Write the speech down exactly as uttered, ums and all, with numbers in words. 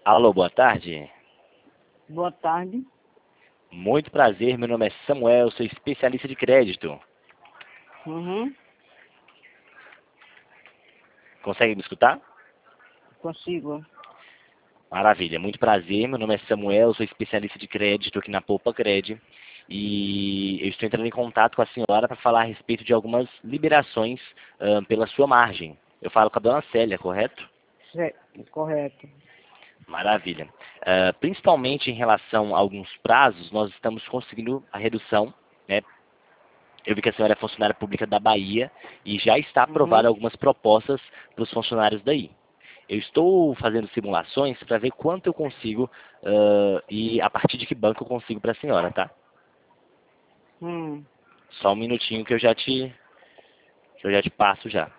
Alô, boa tarde. Boa tarde. Muito prazer, meu nome é Samuel, sou especialista de crédito. Uhum. Consegue me escutar? Consigo. Maravilha, muito prazer, meu nome é Samuel, sou especialista de crédito aqui na Poupa Cred. E eu estou entrando em contato com a senhora para falar a respeito de algumas liberações ah, pela sua margem. Eu falo com a dona Célia, correto? Certo. Correto. Maravilha. Ah, principalmente em relação a alguns prazos, nós estamos conseguindo a redução, né? Eu vi que a senhora é funcionária pública da Bahia e já está aprovada Uhum. algumas propostas para os funcionários daí. Eu estou fazendo simulações para ver quanto eu consigo ah, e a partir de que banco eu consigo para a senhora, tá? Hum. Só um minutinho que eu já te, que eu já te passo já.